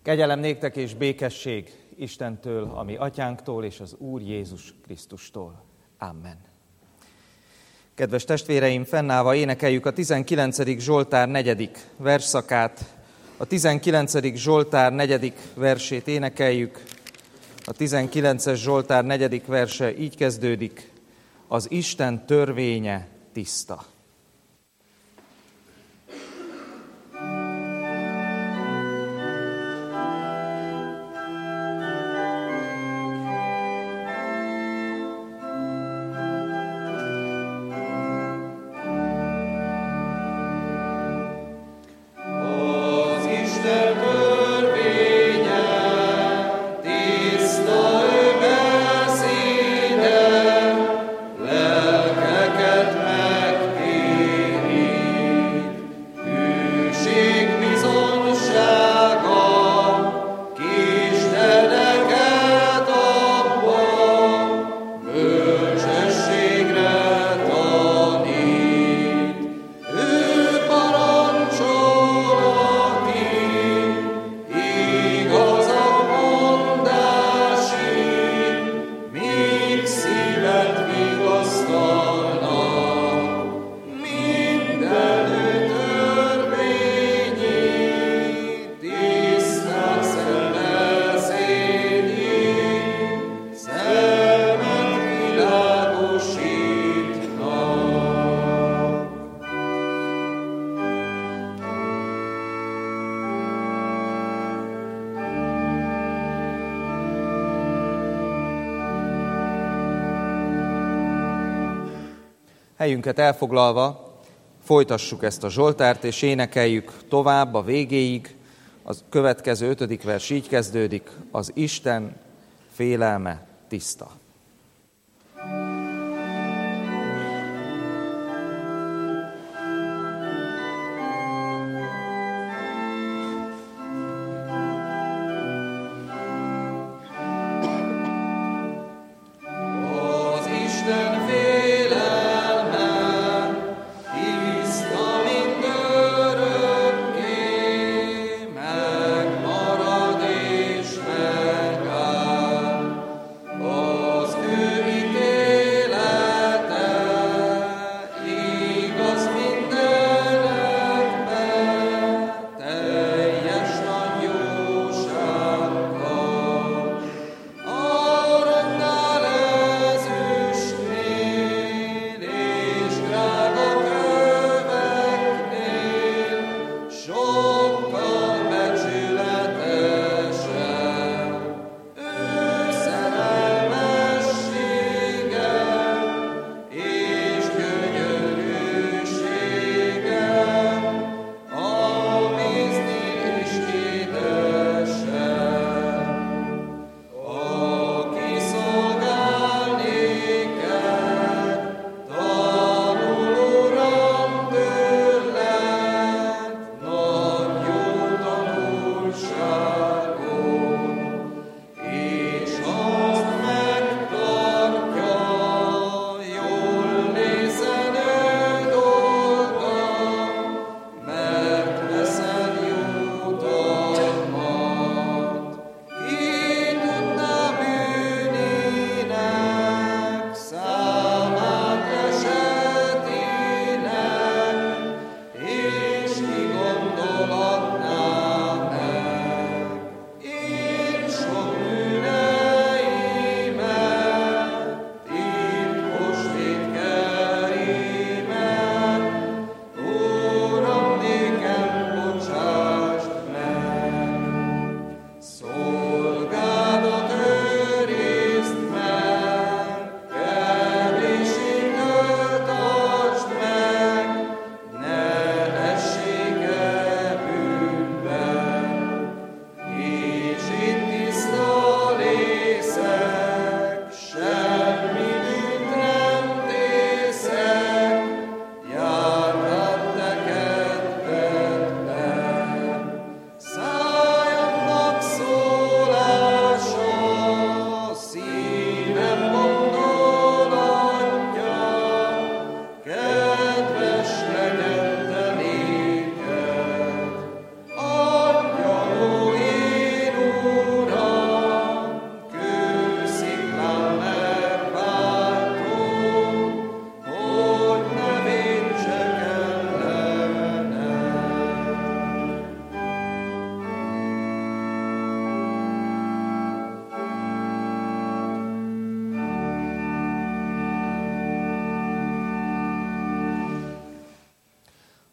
Kegyelem néktek és békesség Istentől, a mi atyánktól és az Úr Jézus Krisztustól. Amen. Kedves testvéreim, fennállva énekeljük a 19. Zsoltár 4. versszakát. A 19. Zsoltár 4. versét énekeljük. A 19. Zsoltár 4. verse így kezdődik: az Isten törvénye tiszta. Helyünket elfoglalva folytassuk ezt a zsoltárt, és énekeljük tovább a végéig. A következő 5. vers így kezdődik: az Isten félelme tiszta. Oh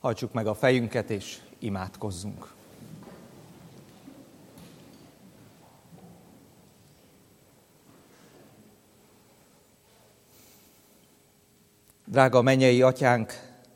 Hajtsuk meg a fejünket, és imádkozzunk. Drága mennyei Atyánk,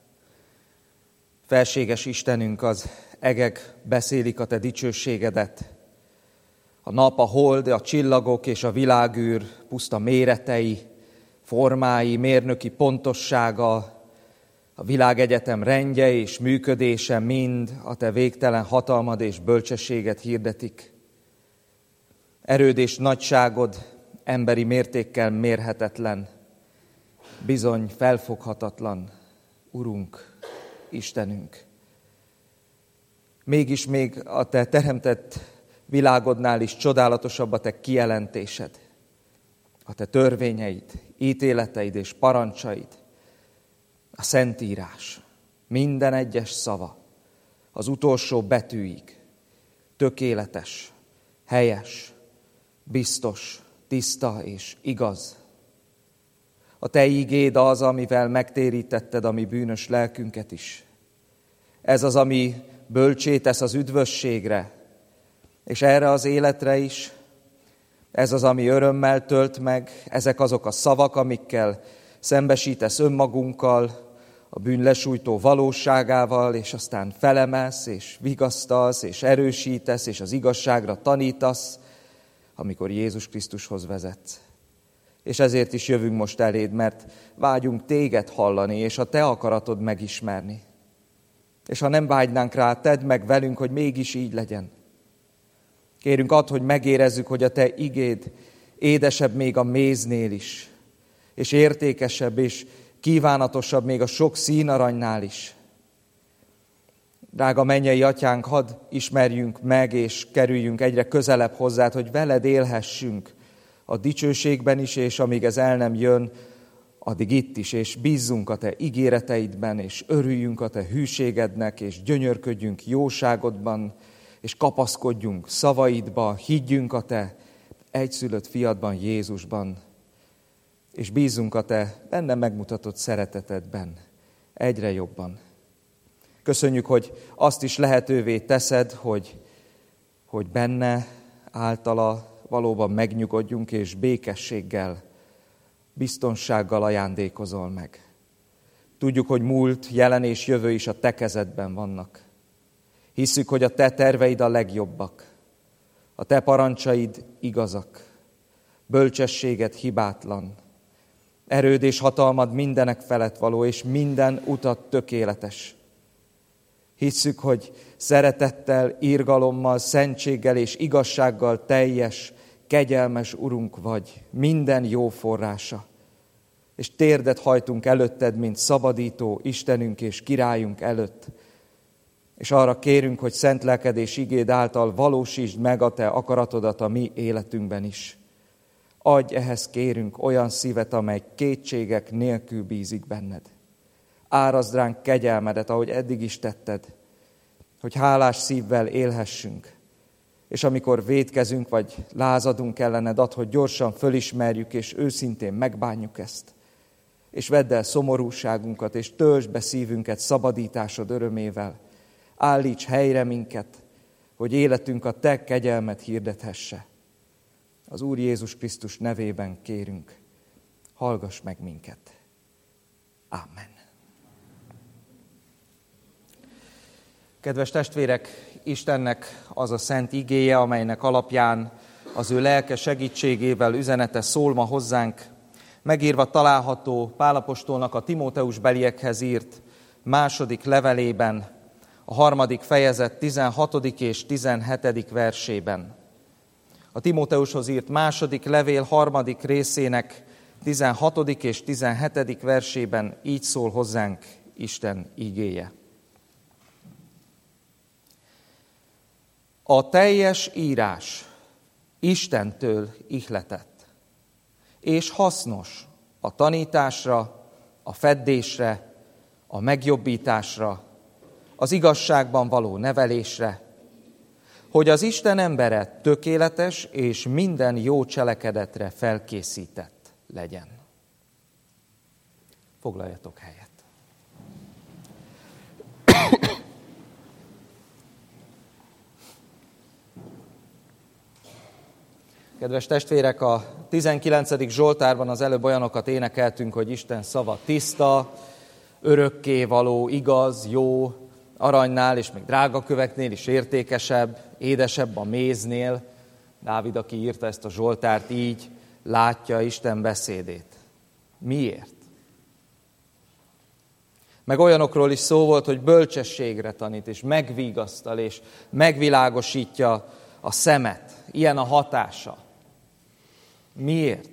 felséges Istenünk, az egek beszélik a Te dicsőségedet. A nap, a hold, a csillagok és a világűr puszta méretei, formái, mérnöki pontossága, a világegyetem rendje és működése mind a Te végtelen hatalmad és bölcsességet hirdetik. Erőd és nagyságod emberi mértékkel mérhetetlen, bizony felfoghatatlan, Urunk, Istenünk. Mégis még a Te teremtett világodnál is csodálatosabb a Te kijelentésed, a Te törvényeid, ítéleteid és parancsaid, a Szentírás, minden egyes szava, az utolsó betűig, tökéletes, helyes, biztos, tiszta és igaz. A Te ígéd az, amivel megtérítetted a mi bűnös lelkünket is. Ez az, ami bölcsé tesz az üdvösségre, és erre az életre is. Ez az, ami örömmel tölt meg, ezek azok a szavak, amikkel szembesítesz önmagunkkal, a bűn lesújtó valóságával, és aztán felemelsz, és vigasztalsz, és erősítesz, és az igazságra tanítasz, amikor Jézus Krisztushoz vezetsz. És ezért is jövünk most eléd, mert vágyunk téged hallani, és a te akaratod megismerni. És ha nem vágynánk rá, tedd meg velünk, hogy mégis így legyen. Kérünk add, hogy megérezzük, hogy a te igéd édesebb még a méznél is, és értékesebb, és kívánatosabb még a sok színaranynál is. Drága mennyei Atyánk, hadd ismerjünk meg, és kerüljünk egyre közelebb hozzád, hogy veled élhessünk a dicsőségben is, és amíg ez el nem jön, addig itt is, és bízzunk a te ígéreteidben, és örüljünk a te hűségednek, és gyönyörködjünk jóságodban, és kapaszkodjunk szavaidba, higgyünk a te egyszülött fiadban, Jézusban, és bízzunk a te benne megmutatott szeretetedben egyre jobban. Köszönjük, hogy azt is lehetővé teszed, hogy benne, általa valóban megnyugodjunk, és békességgel, biztonsággal ajándékozol meg. Tudjuk, hogy múlt, jelen és jövő is a te kezedben vannak. Hisszük, hogy a te terveid a legjobbak, a te parancsaid igazak, bölcsességed hibátlan, erőd és hatalmad mindenek felett való, és minden utat tökéletes. Hisszük, hogy szeretettel, irgalommal, szentséggel és igazsággal teljes, kegyelmes Urunk vagy, minden jó forrása. És térdet hajtunk előtted, mint szabadító Istenünk és Királyunk előtt. És arra kérünk, hogy szent lelked és igéd által valósítsd meg a te akaratodat a mi életünkben is. Adj ehhez, kérünk, olyan szívet, amely kétségek nélkül bízik benned. Árazd ránk kegyelmedet, ahogy eddig is tetted, hogy hálás szívvel élhessünk. És amikor vétkezünk, vagy lázadunk ellened, add, hogy gyorsan fölismerjük, és őszintén megbánjuk ezt. És vedd el szomorúságunkat, és töltsd be szívünket szabadításod örömével. Állíts helyre minket, hogy életünk a te kegyelmet hirdethesse. Az Úr Jézus Krisztus nevében kérünk, hallgass meg minket. Ámen. Kedves testvérek, Istennek az a szent igéje, amelynek alapján az ő lelke segítségével üzenete szól ma hozzánk, megírva található Pál apostolnak a Timóteusbeliekhez írt második levelében, a 3. fejezet 16. és 17. versében. A Timóteushoz írt második levél 3. részének 16. és 17. versében így szól hozzánk Isten igéje. A teljes írás Istentől ihletett, és hasznos a tanításra, a feddésre, a megjobbításra, az igazságban való nevelésre, hogy az Isten embere tökéletes és minden jó cselekedetre felkészített legyen. Foglaljatok helyet. Kedves testvérek, a 19. Zsoltárban az előbb olyanokat énekeltünk, hogy Isten szava tiszta, örökkévaló, igaz, jó, aranynál és még drágaköveknél is értékesebb, édesebb a méznél. Dávid, aki írta ezt a Zsoltárt, így látja Isten beszédét. Miért? Meg olyanokról is szó volt, hogy bölcsességre tanít, és megvigasztal, és megvilágosítja a szemet. Ilyen a hatása. Miért?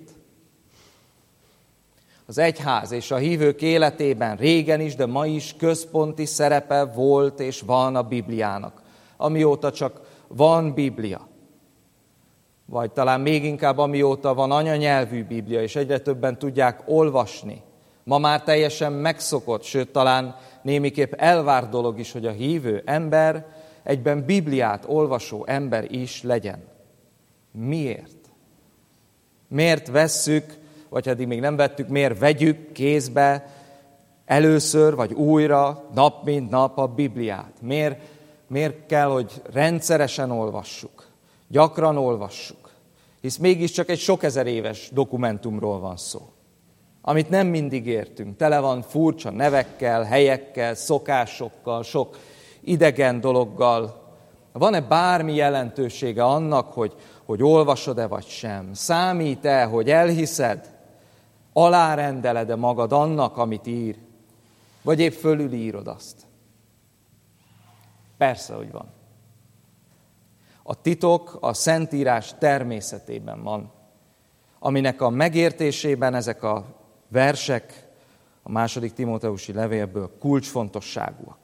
Az egyház és a hívők életében régen is, de ma is központi szerepe volt és van a Bibliának. Amióta csak van Biblia. Vagy talán még inkább amióta van anyanyelvű Biblia, és egyre többen tudják olvasni. Ma már teljesen megszokott, sőt talán némiképp elvárt dolog is, hogy a hívő ember egyben Bibliát olvasó ember is legyen. Miért? Miért vesszük, vagy eddig még nem vettük, miért vegyük kézbe először vagy újra, nap mint nap a Bibliát? Miért kell, hogy rendszeresen olvassuk, gyakran olvassuk? Hisz mégiscsak egy sok ezer éves dokumentumról van szó, amit nem mindig értünk. Tele van furcsa nevekkel, helyekkel, szokásokkal, sok idegen dologgal. Van-e bármi jelentősége annak, hogy olvasod-e vagy sem? Számít-e, hogy elhiszed? Alárendeled-e magad annak, amit ír? Vagy épp fölülírod azt? Persze, hogy van. A titok a Szentírás természetében van, aminek a megértésében ezek a versek a II. Timóteusi levélből kulcsfontosságúak.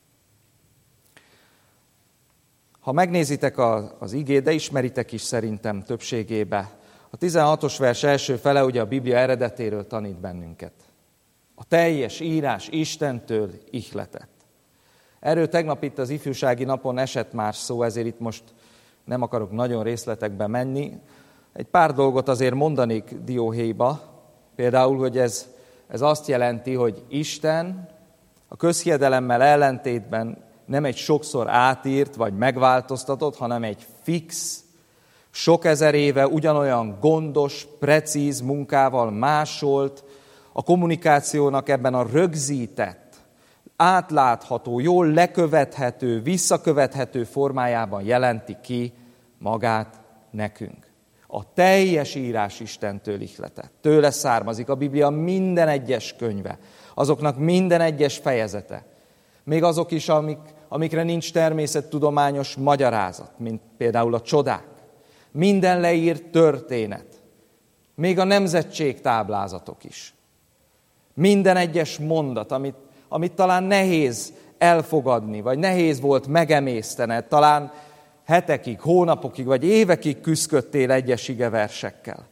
Ha megnézitek az igét, de ismeritek is szerintem többségébe, a 16-os vers első fele ugye a Biblia eredetéről tanít bennünket. A teljes írás Istentől ihletett. Erről tegnap itt az ifjúsági napon esett már szó, ezért itt most nem akarok nagyon részletekbe menni. Egy pár dolgot azért mondanék dióhéjba. Például, hogy ez azt jelenti, hogy Isten a közhiedelemmel ellentétben nem egy sokszor átírt vagy megváltoztatott, hanem egy fix, sok ezer éve ugyanolyan gondos, precíz munkával másolt, a kommunikációnak ebben a rögzített, átlátható, jól lekövethető, visszakövethető formájában jelenti ki magát nekünk. A teljes írás Istentől ihletett. Tőle származik a Biblia minden egyes könyve, azoknak minden egyes fejezete. Még azok is, amikre nincs természettudományos magyarázat, mint például a csodák. Minden leírt történet. Még a nemzetségtáblázatok is. Minden egyes mondat, amit talán nehéz elfogadni, vagy nehéz volt megemésztened, talán hetekig, hónapokig, vagy évekig küszködtél egyes igeversekkel.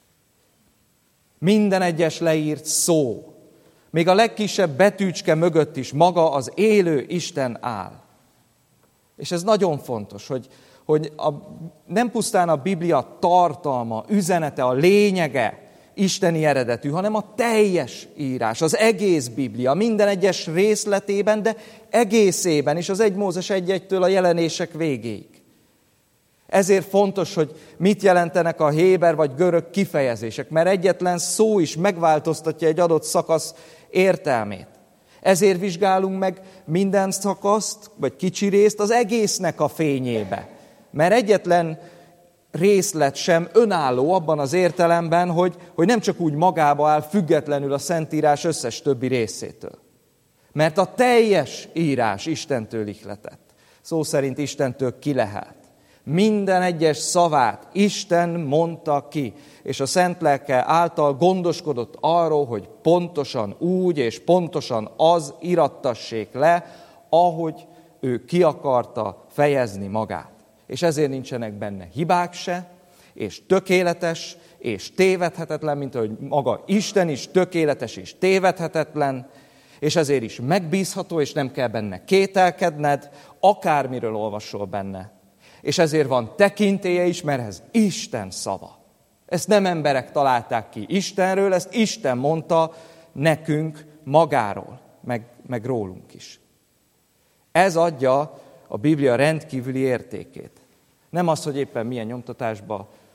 Minden egyes leírt szó, még a legkisebb betűcske mögött is maga az élő Isten áll. És ez nagyon fontos, hogy nem pusztán a Biblia tartalma, üzenete, a lényege isteni eredetű, hanem a teljes írás, az egész Biblia, minden egyes részletében, de egészében is, az 1 Mózes 1:1-től a jelenések végéig. Ezért fontos, hogy mit jelentenek a héber vagy görög kifejezések, mert egyetlen szó is megváltoztatja egy adott szakasz értelmét. Ezért vizsgálunk meg minden szakaszt, vagy kicsi részt az egésznek a fényébe. Mert egyetlen részlet sem önálló abban az értelemben, hogy nem csak úgy magába áll függetlenül a Szentírás összes többi részétől. Mert a teljes írás Istentől ihletett. Szó szerint Istentől kilehelt. Minden egyes szavát Isten mondta ki, és a Szent Lelke által gondoskodott arról, hogy pontosan úgy és pontosan az irattassék le, ahogy ő ki akarta fejezni magát. És ezért nincsenek benne hibák se, és tökéletes, és tévedhetetlen, mint ahogy maga Isten is tökéletes és tévedhetetlen, és ezért is megbízható, és nem kell benne kételkedned, akármiről olvasol benne. És ezért van tekintélye is, mert ez Isten szava. Ezt nem emberek találták ki Istenről, ezt Isten mondta nekünk magáról, meg rólunk is. Ez adja a Biblia rendkívüli értékét. Nem az, hogy éppen milyen nyomtatásba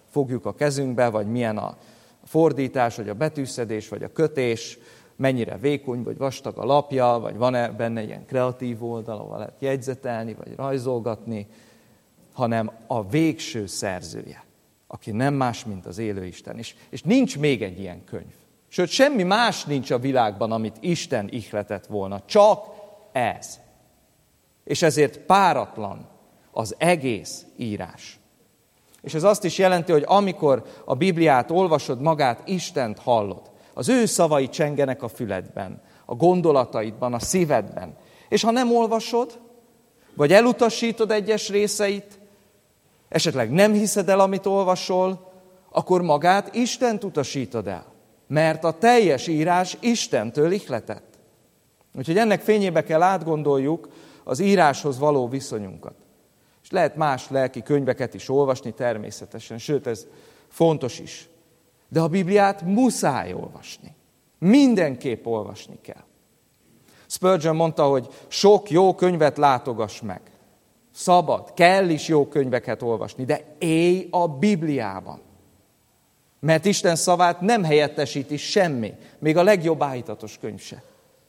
fogjuk a kezünkbe, vagy milyen a fordítás, vagy a betűszedés, vagy a kötés, mennyire vékony, vagy vastag a lapja, vagy van-e benne ilyen kreatív oldal, ahol lehet jegyzetelni, vagy rajzolgatni, hanem a végső szerzője, aki nem más, mint az élő Isten. És nincs még egy ilyen könyv. Sőt, semmi más nincs a világban, amit Isten ihletett volna. Csak ez. És ezért páratlan az egész írás. És ez azt is jelenti, hogy amikor a Bibliát olvasod, magát Istent hallod, az ő szavai csengenek a füledben, a gondolataidban, a szívedben. És ha nem olvasod, vagy elutasítod egyes részeit, esetleg nem hiszed el, amit olvasol, akkor magát Istent utasítod el. Mert a teljes írás Istentől ihletett. Úgyhogy ennek fényébe kell átgondoljuk az íráshoz való viszonyunkat. És lehet más lelki könyveket is olvasni természetesen, sőt ez fontos is. De a Bibliát muszáj olvasni. Mindenképp olvasni kell. Spurgeon mondta, hogy sok jó könyvet látogass meg. Szabad, kell is jó könyveket olvasni, de élj a Bibliában. Mert Isten szavát nem helyettesíti semmi, még a legjobb áhítatos könyv se.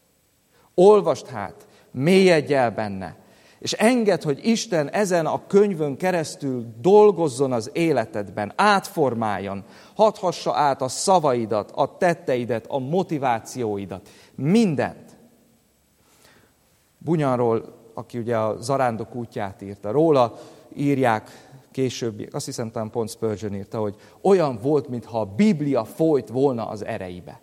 Olvasd hát, mélyedj el benne, és engedd, hogy Isten ezen a könyvön keresztül dolgozzon az életedben, átformáljon, hathassa át a szavaidat, a tetteidet, a motivációidat, mindent. Bunyanról, aki ugye a Zarándok útját írta, róla írják később, azt hiszem talán pont Spurgeon írta, hogy olyan volt, mintha a Biblia folyt volna az ereibe.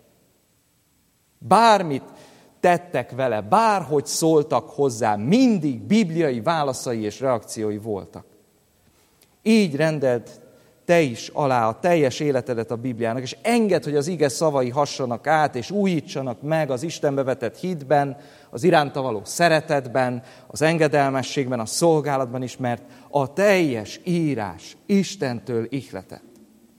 Bármit tettek vele, bárhogy szóltak hozzá, mindig bibliai válaszai és reakciói voltak. Így rendeld te is alá a teljes életedet a Bibliának, és engedd, hogy az ige szavai hassanak át, és újítsanak meg az Istenbe vetett hitben, az iránta való szeretetben, az engedelmességben, a szolgálatban is, mert a teljes írás Istentől ihletett.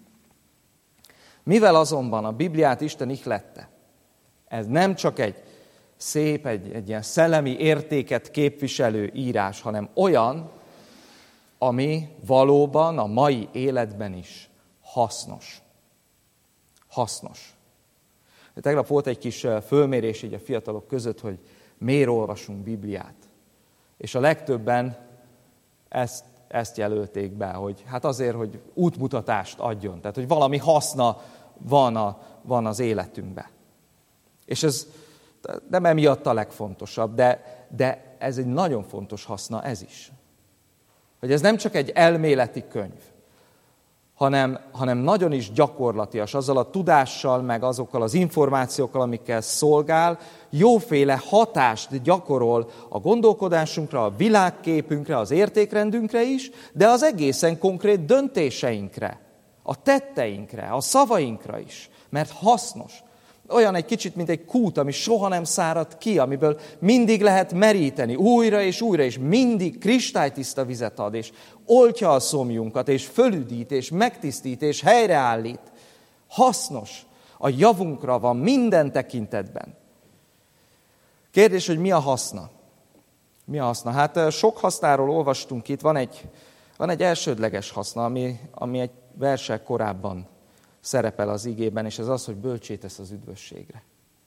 Mivel azonban a Bibliát Isten ihlette, ez nem csak egy szép, egy ilyen szellemi értéket képviselő írás, hanem olyan, ami valóban a mai életben is hasznos. Hasznos. Tegnap volt egy kis fölmérés így a fiatalok között, hogy miért olvasunk Bibliát. És a legtöbben ezt jelölték be, hogy hát azért, hogy útmutatást adjon. Tehát, hogy valami haszna van az életünkben. És ez nem emiatt a legfontosabb, de ez egy nagyon fontos haszna ez is. Hogy ez nem csak egy elméleti könyv, hanem nagyon is gyakorlatias, azzal a tudással, meg azokkal az információkkal, amikkel szolgál, jóféle hatást gyakorol a gondolkodásunkra, a világképünkre, az értékrendünkre is, de az egészen konkrét döntéseinkre, a tetteinkre, a szavainkra is, mert hasznos. Olyan egy kicsit, mint egy kút, ami soha nem szárad ki, amiből mindig lehet meríteni, újra, és mindig kristálytiszta vizet ad, és oltja a szomjunkat, és fölüdít, és megtisztít, és helyreállít. Hasznos, a javunkra van minden tekintetben. Kérdés, hogy mi a haszna? Mi a haszna? Hát sok hasznáról olvastunk itt, van egy elsődleges haszna, ami egy verssel korábban szerepel az igében, és ez az, hogy bölcsé tesz az üdvösségre.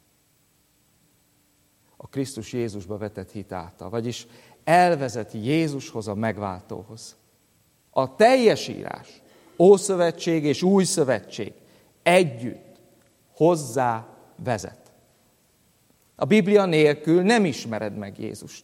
A Krisztus Jézusba vetett hit által, vagyis elvezeti Jézushoz, a megváltóhoz. A teljes írás, Ószövetség és Új Szövetség együtt hozzá vezet. A Biblia nélkül nem ismered meg Jézust.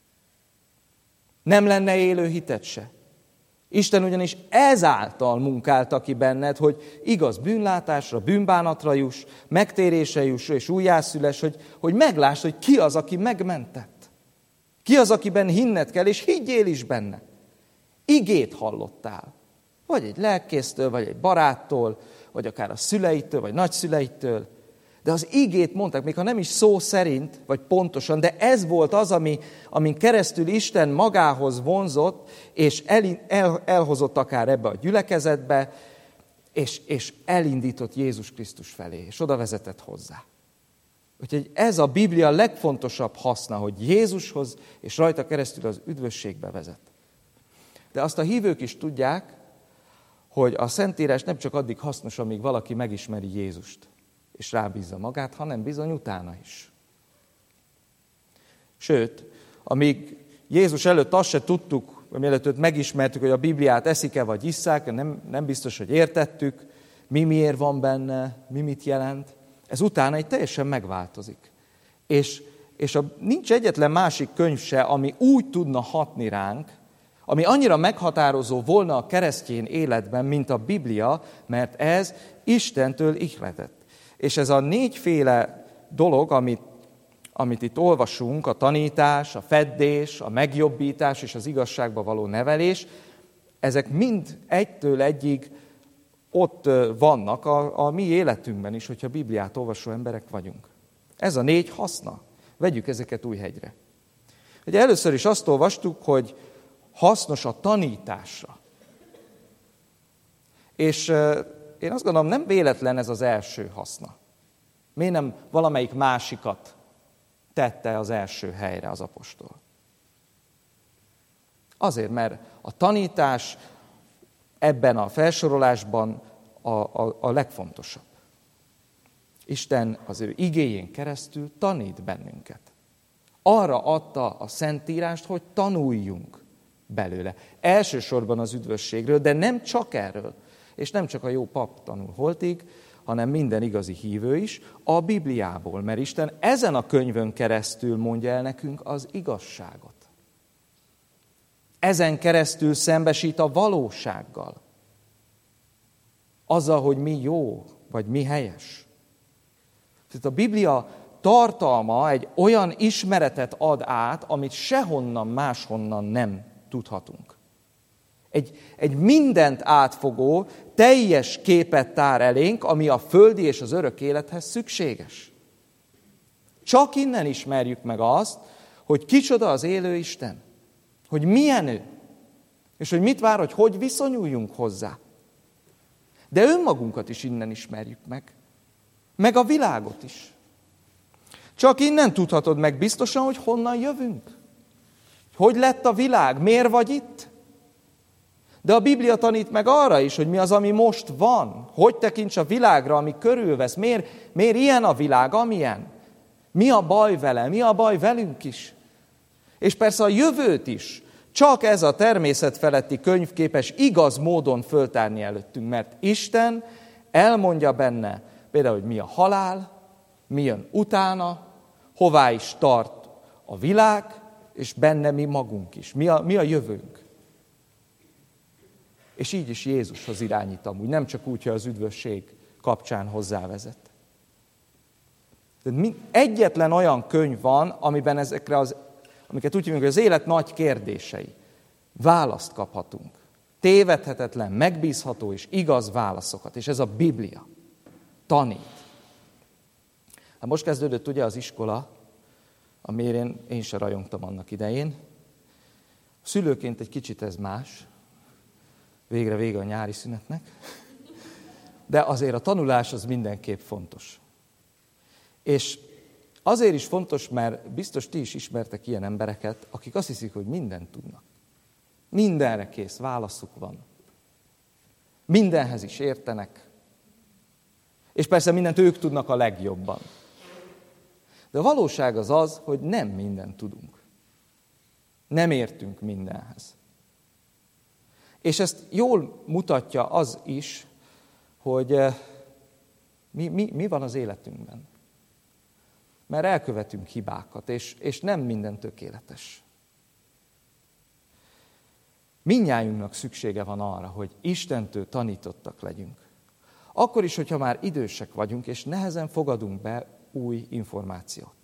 Nem lenne élő hited se. Isten ugyanis ezáltal munkálta ki benned, hogy igaz bűnlátásra, bűnbánatra juss, megtérésre juss és újjászüles, hogy meglásd, hogy ki az, aki megmentett. Ki az, akiben hinned kell, és higgyél is benne. Igét hallottál. Vagy egy lelkésztől, vagy egy baráttól, vagy akár a szüleitől, vagy nagyszüleitől. De az igét mondták, még ha nem is szó szerint, vagy pontosan, de ez volt az, amin keresztül Isten magához vonzott, és elhozott akár ebbe a gyülekezetbe, és elindított Jézus Krisztus felé, és oda vezetett hozzá. Úgyhogy ez a Biblia legfontosabb haszna, hogy Jézushoz és rajta keresztül az üdvösségbe vezet. De azt a hívők is tudják, hogy a Szentírás nem csak addig hasznos, amíg valaki megismeri Jézust, és rábízza magát, hanem bizony utána is. Sőt, amíg Jézus előtt azt se tudtuk, mielőtt őt megismertük, hogy a Bibliát eszik-e vagy isszák, nem biztos, hogy értettük, miért van benne, mit jelent. Ez utána egy teljesen megváltozik. És nincs egyetlen másik könyv se, ami úgy tudna hatni ránk, ami annyira meghatározó volna a keresztény életben, mint a Biblia, mert ez Istentől ihletett. És ez a 4 dolog, amit itt olvasunk, a tanítás, a feddés, a megjobbítás és az igazságba való nevelés, ezek mind egytől egyig ott vannak a mi életünkben is, hogyha Bibliát olvasó emberek vagyunk. Ez a 4 haszna. Vegyük ezeket Újhegyre. Ugye először is azt olvastuk, hogy hasznos a tanításra. És én azt gondolom, nem véletlen ez az első haszna. Miért nem valamelyik másikat tette az első helyre az apostol? Azért, mert a tanítás ebben a felsorolásban a legfontosabb. Isten az ő igéjén keresztül tanít bennünket. Arra adta a Szentírást, hogy tanuljunk belőle. Elsősorban az üdvösségről, de nem csak erről. És nem csak a jó pap tanul holtig, hanem minden igazi hívő is a Bibliából. Mert Isten ezen a könyvön keresztül mondja el nekünk az igazságot. Ezen keresztül szembesít a valósággal. Azzal, hogy mi jó, vagy mi helyes. Tehát a Biblia tartalma egy olyan ismeretet ad át, amit sehonnan máshonnan nem tudhatunk. Egy mindent átfogó, teljes képet tár elénk, ami a földi és az örök élethez szükséges. Csak innen ismerjük meg azt, hogy kicsoda az élő Isten, hogy milyen ő, és hogy mit vár, hogy viszonyuljunk hozzá. De önmagunkat is innen ismerjük meg a világot is. Csak innen tudhatod meg biztosan, hogy honnan jövünk. Hogy lett a világ, miért vagy itt? De a Biblia tanít meg arra is, hogy mi az, ami most van. Hogy tekints a világra, ami körülvesz. Miért ilyen a világ, amilyen? Mi a baj vele? Mi a baj velünk is? És persze a jövőt is. Csak ez a természet feletti könyv képes igaz módon föltárni előttünk, mert Isten elmondja benne, például, hogy mi a halál, mi jön utána, hová is tart a világ, és benne mi magunk is. Mi a jövőnk. És így is Jézushoz irányít amúgy, nem csak úgy, hogy az üdvösség kapcsán hozzávezet. Egyetlen olyan könyv van, amiben ezekre amiket úgy hívjuk, hogy az élet nagy kérdései. Választ kaphatunk. Tévedhetetlen, megbízható és igaz válaszokat. És ez a Biblia. Tanít. Hát most kezdődött ugye az iskola, amiért én se rajongtam annak idején. Szülőként egy kicsit ez más. Végre vége a nyári szünetnek. De azért a tanulás az mindenképp fontos. És azért is fontos, mert biztos ti is ismertek ilyen embereket, akik azt hiszik, hogy mindent tudnak. Mindenre kész válaszuk van. Mindenhez is értenek. És persze mindent ők tudnak a legjobban. De a valóság az, hogy nem mindent tudunk. Nem értünk mindenhez. És ezt jól mutatja az is, hogy mi van az életünkben. Mert elkövetünk hibákat, és nem minden tökéletes. Mindnyájunknak szüksége van arra, hogy Istentől tanítottak legyünk. Akkor is, hogyha már idősek vagyunk, és nehezen fogadunk be új információt.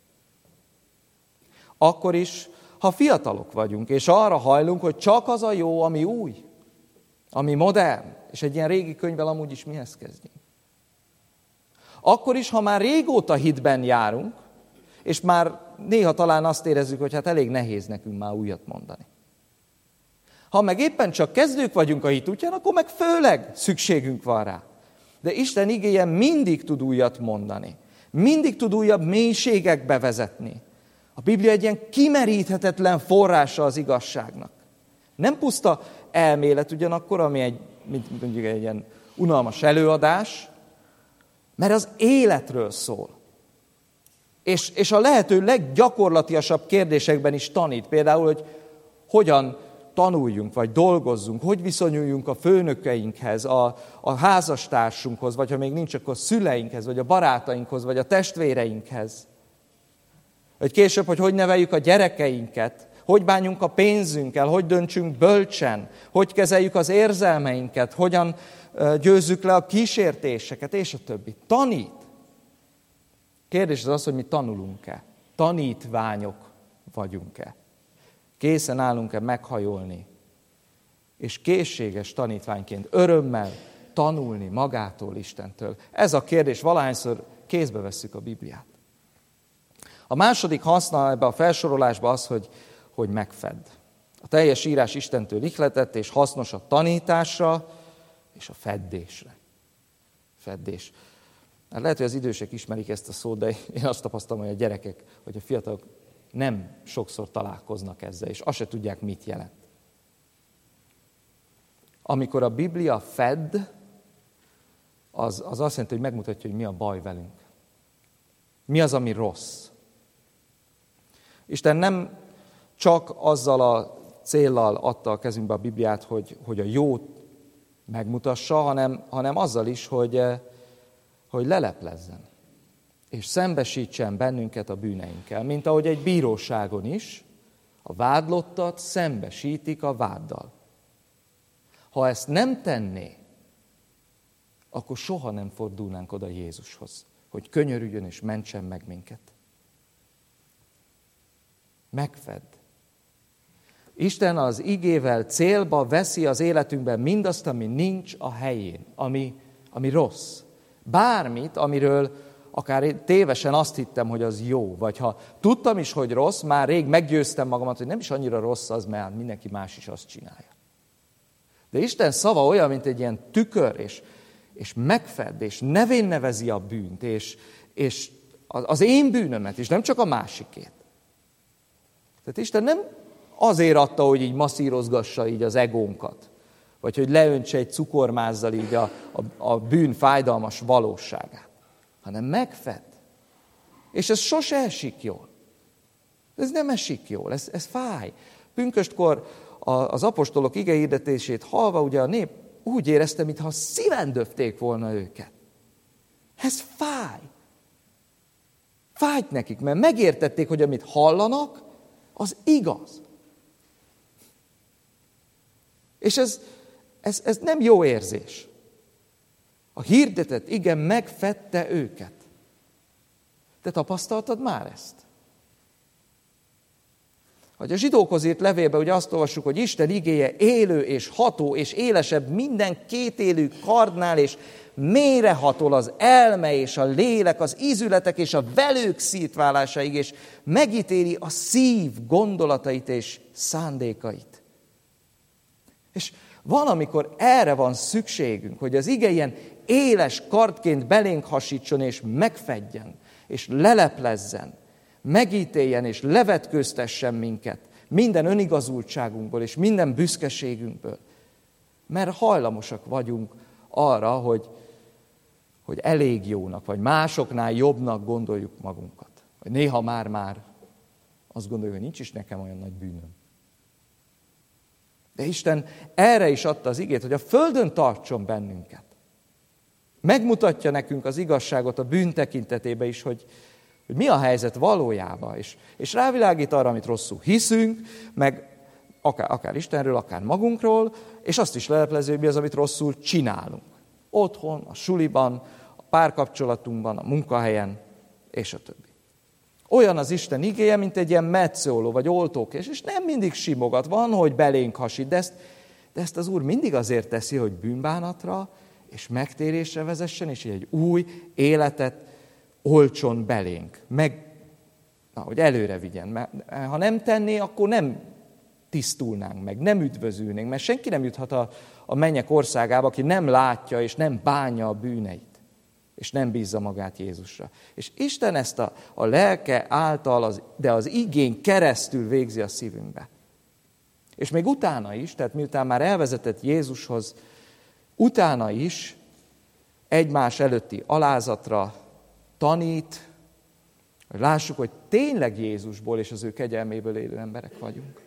Akkor is, ha fiatalok vagyunk, és arra hajlunk, hogy csak az a jó, ami új, ami modern, és egy ilyen régi könyvvel amúgy is mihez kezdjünk. Akkor is, ha már régóta hitben járunk, és már néha talán azt érezzük, hogy hát elég nehéz nekünk már újat mondani. Ha meg éppen csak kezdők vagyunk a hit útján, akkor meg főleg szükségünk van rá. De Isten igéje mindig tud újat mondani. Mindig tud újabb mélységekbe vezetni. A Biblia egy ilyen kimeríthetetlen forrása az igazságnak. Nem puszta elmélet ugyanakkor, ami egy mint mondjuk egy ilyen unalmas előadás, mert az életről szól. És a lehető leggyakorlatiasabb kérdésekben is tanít. Például, hogy hogyan tanuljunk, vagy dolgozzunk, hogy viszonyuljunk a főnökeinkhez, a házastársunkhoz, vagy ha még nincs, akkor szüleinkhez, vagy a barátainkhoz, vagy a testvéreinkhez. Vagy később, hogy neveljük a gyerekeinket, hogy bánjunk a pénzünkkel, hogy döntsünk bölcsen, hogy kezeljük az érzelmeinket, hogyan győzzük le a kísértéseket, és a többi. Tanít. Kérdés az, hogy mi tanulunk-e? Tanítványok vagyunk-e? Készen állunk-e meghajolni? És készséges tanítványként örömmel tanulni magától, Istentől? Ez a kérdés, valahányszor kézbe vesszük a Bibliát. A második haszna ebbe a felsorolásba az, hogy megfedd. A teljes írás Istentől ihletett és hasznos a tanításra és a feddésre. Feddés. Hát lehet, hogy az idősek ismerik ezt a szót, de én azt tapasztalom, hogy a gyerekek vagy a fiatalok nem sokszor találkoznak ezzel, és azt se tudják, mit jelent. Amikor a Biblia fedd, az azt jelenti, hogy megmutatja, hogy mi a baj velünk. Mi az, ami rossz. Isten nem csak azzal a céllal adta a kezünkbe a Bibliát, hogy a jót megmutassa, hanem azzal is, hogy leleplezzen, és szembesítsen bennünket a bűneinkkel, mint ahogy egy bíróságon is a vádlottat szembesítik a váddal. Ha ezt nem tenné, akkor soha nem fordulnánk oda Jézushoz, hogy könyörüljön és mentsen meg minket. Megfedd. Isten az igével célba veszi az életünkben mindazt, ami nincs a helyén, ami rossz. Bármit, amiről akár tévesen azt hittem, hogy az jó, vagy ha tudtam is, hogy rossz, már rég meggyőztem magamat, hogy nem is annyira rossz az, mert mindenki más is azt csinálja. De Isten szava olyan, mint egy ilyen tükör, és megfedd, és nevén nevezi a bűnt, és az én bűnömet is, nem csak a másikét. Tehát Isten nem azért adta, hogy így masszírozgassa így az egónkat, vagy hogy leöntse egy cukormázzal így a bűn fájdalmas valóságát, hanem megfed. És ez sose esik jól. Ez nem esik jól, ez fáj. Pünköstkor az apostolok igehirdetését hallva, ugye a nép úgy érezte, mintha szíven döfték volna őket. Ez fáj. Fájt nekik, mert megértették, hogy amit hallanak, az igaz. És ez nem jó érzés. A hirdetett ige megfedte őket. Te tapasztaltad már ezt? Hogy a zsidókhoz írt levélben ugye azt olvassuk, hogy Isten igéje élő és ható és élesebb minden kétélű kardnál, és mélyrehatol az elme és a lélek, az ízületek és a velők szítválásaig, és megítéli a szív gondolatait és szándékait. És van, amikor erre van szükségünk, hogy az ige ilyen éles kardként belénk hasítson, és megfedjen, és leleplezzen, megítéljen, és levetkőztessen minket minden önigazultságunkból, és minden büszkeségünkből. Mert hajlamosak vagyunk arra, hogy elég jónak, vagy másoknál jobbnak gondoljuk magunkat. Vagy néha már azt gondoljuk, hogy nincs is nekem olyan nagy bűnöm. De Isten erre is adta az igét, hogy a földön tartson bennünket. Megmutatja nekünk az igazságot a bűn tekintetébe is, hogy mi a helyzet valójában. És rávilágít arra, amit rosszul hiszünk, meg akár Istenről, akár magunkról, és azt is leleplező, hogy mi az, amit rosszul csinálunk. Otthon, a suliban, a párkapcsolatunkban, a munkahelyen, és a többi. Olyan az Isten igéje, mint egy ilyen metszóló, vagy oltókés, és nem mindig simogat, van, hogy belénk hasít, de ezt az Úr mindig azért teszi, hogy bűnbánatra és megtérésre vezessen, és egy új életet oltson belénk, hogy előre vigyen. Mert ha nem tenné, akkor nem tisztulnánk meg, nem üdvözülnénk, mert senki nem juthat a mennyek országába, aki nem látja és nem bánja a bűneit, és nem bízza magát Jézusra. És Isten ezt a lelke által, de az igén keresztül végzi a szívünkbe. És még utána is, tehát miután már elvezetett Jézushoz, utána is egymás előtti alázatra tanít, hogy lássuk, hogy tényleg Jézusból és az ő kegyelméből élő emberek vagyunk.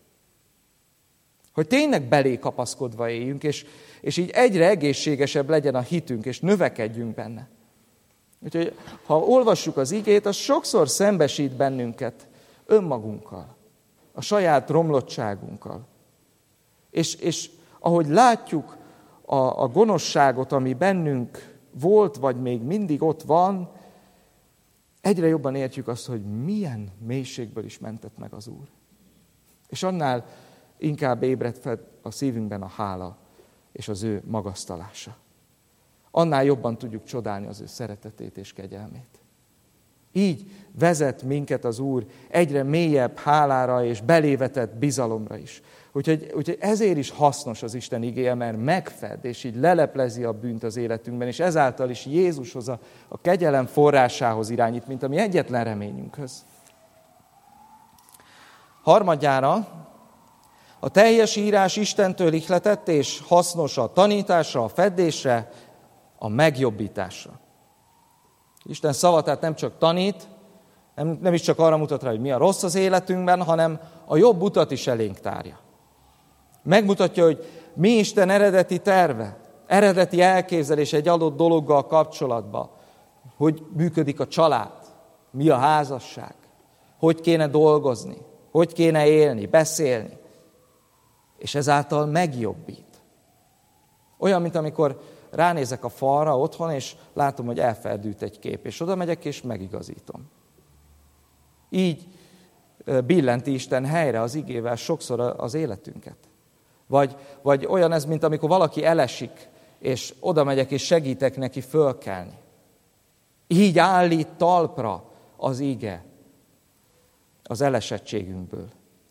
Hogy tényleg belé kapaszkodva éljünk, és így egyre egészségesebb legyen a hitünk, és növekedjünk benne. Úgyhogy, ha olvassuk az igét, az sokszor szembesít bennünket önmagunkkal, a saját romlottságunkkal. És ahogy látjuk a gonoszságot, ami bennünk volt, vagy még mindig ott van, egyre jobban értjük azt, hogy milyen mélységből is mentett meg az Úr. És annál inkább ébred fel a szívünkben a hála és az ő magasztalása. Annál jobban tudjuk csodálni az ő szeretetét és kegyelmét. Így vezet minket az Úr egyre mélyebb hálára és belévetett bizalomra is. Úgyhogy ezért is hasznos az Isten igéje, mert megfed, és így leleplezi a bűnt az életünkben, és ezáltal is Jézushoz, a kegyelem forrásához irányít, mint a mi egyetlen reményünkhöz. Harmadjára, a teljes írás Istentől ihletett és hasznos a tanításra, a feddésre, a megjobbításra. Isten szava tehát nem csak tanít, nem is csak arra mutat rá, hogy mi a rossz az életünkben, hanem a jobb utat is elénk tárja. Megmutatja, hogy mi Isten eredeti terve, eredeti elképzelés egy adott dologgal kapcsolatban, hogy működik a család, mi a házasság, hogy kéne dolgozni, hogy kéne élni, beszélni, és ezáltal megjobbít. Olyan, mint amikor ránézek a falra otthon, és látom, hogy elferdült egy kép, és oda megyek, és megigazítom. Így billenti Isten helyre az igével sokszor az életünket. Vagy olyan ez, mint amikor valaki elesik, és oda megyek, és segítek neki fölkelni. Így állít talpra az ige az elesettségünkből.